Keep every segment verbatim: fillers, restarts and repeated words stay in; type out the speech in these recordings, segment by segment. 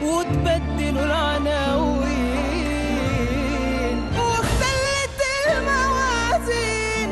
وتبدلوا العناوين واختلت الموازين.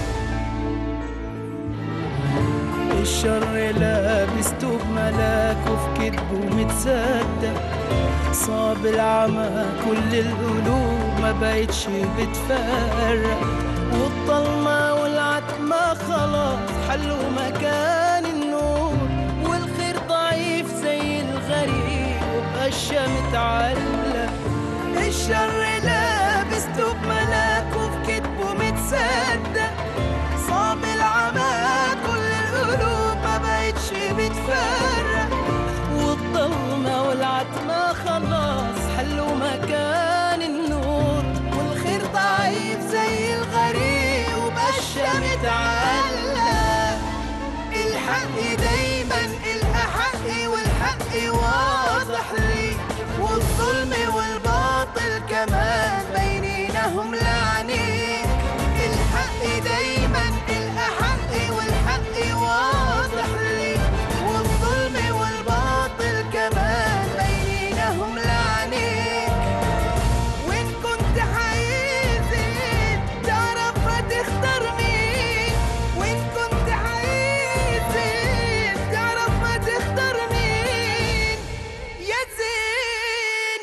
الشر لابس توب ملاك وفي كدبه متصدق، صاب العمى كل القلوب ما بقتش بتفرق، والضلمة والعتمة خلاص حلوا مكان النور، والخير ضعيف زي الغريب وبقشة متعلق. الشر لابس توب ملاك وفي كدبه متصدق، صاب العمى كل القلوب ما بقتش بتفرق، والضلمة والعتمة خلاص حلوا مكان النور، والخير ضعيف زي الغريب وبقشة متعلق. الحق دايما الأحق والحق واضح لي، والظلم والباطل كمان بينينهم لعنيك. الحق دايما الأحق والحق واضح لي، والظلم والباطل كمان بينينهم لعنيك. وإن كنت حيزيد تعرف هتختار مين، وإن كنت حيزيد تعرف هتختار مين يا زين.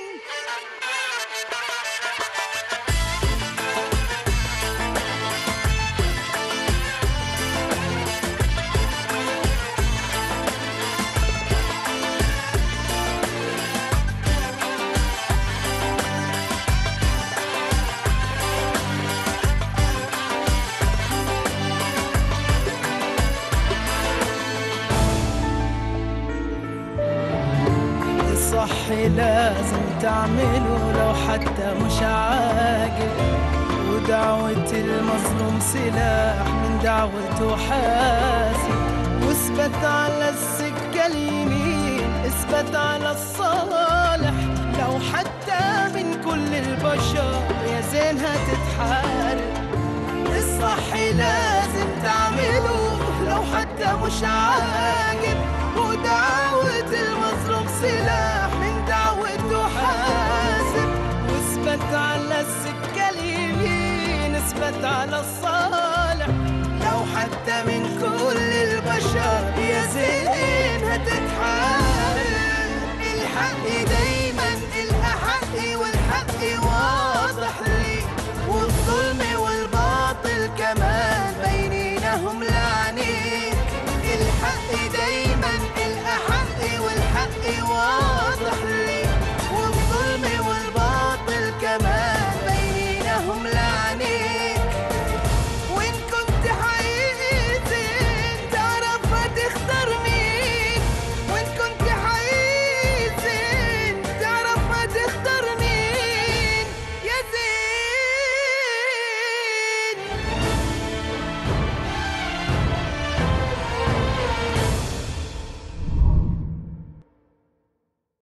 الصح لازم تعمله لو حتى مش عاجب، ودعوة المظلوم سلاح من دعوته حاسب، واثبت على السكة اليمين اثبت على الصالح، لو حتى من كل البشر يا زين هتتحارب. الصح لازم تعمله لو حتى مش عاجب، ودعوة المظلوم سلاح من دعوته حاسب، واثبت على السكة اليمين اثبت على الصالح،